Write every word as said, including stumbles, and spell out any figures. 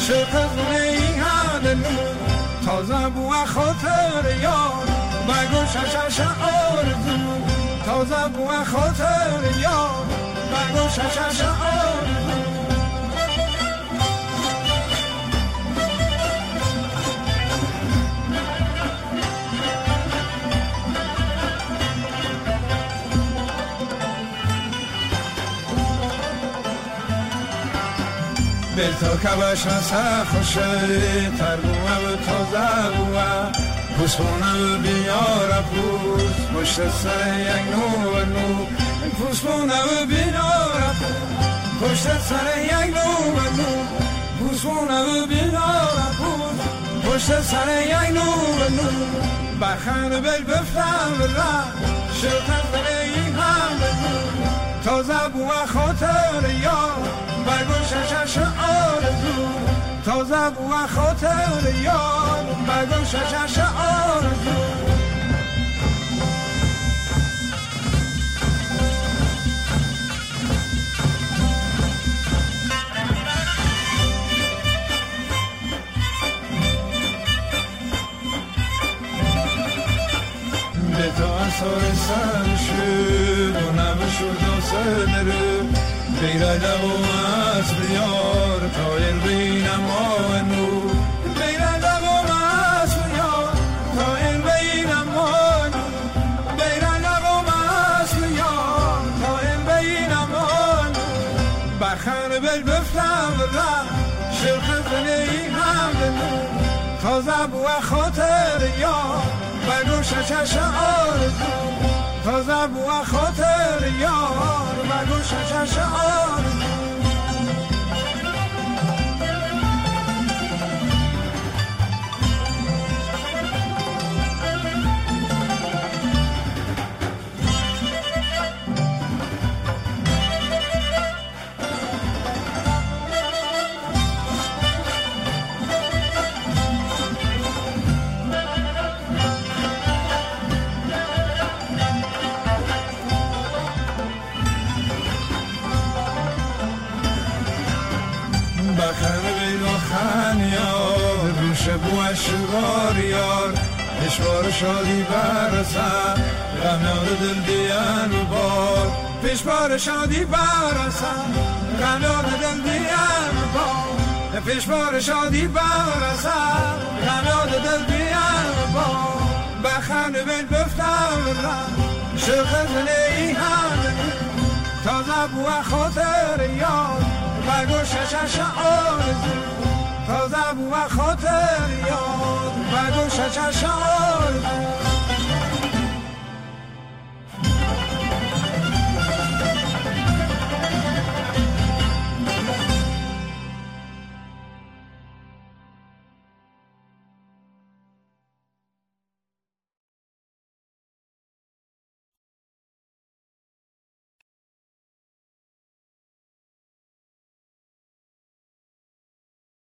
شقفونه ای هدنو تازه بو خاطر یار بگو ششش آرزو تازه بو خاطر یار بگو ششش آرزو بل تو که بشنسه خوشه تربوه و تازه بوه پوسپونه بیاره پوس پشت سر یک نو و نو پوسپونه بیاره پوس پشت سر یک نو و نو پوسپونه بیاره پوس پشت سر یک نو و نو بخن بل بفتم را شلتن بلی هم نو تازه بوه خاطر یار بگو ششش آرزو تازه بوه خاطر یار بگو ششش آرزو به تو اثار سر شد و نبشد و سر بیره دو از بیار تا این بینم آنو بیره دو از بیار تا این بینم آنو بیره دو از بیار تا این بینم آنو برخن بل بفتم را شرخ زنی هم دنو تازه بو خاطر یار بگو ششش آرزو تازه بو خاطر یار بگو ششش آرزو بخر بید و خانیار روش بوش غاریار پیشوار شادی برسن غم یاد دل دیان بار پیشوار شادی برسن غم یاد دل دیان بار پیشوار شادی برسن غم یاد دل دیان بار بخر بید بفتم را شخص لی هم تازه بو خاطر یار بگو ششش آرزو تازه بو خاطر یاد بگو ششش آرزو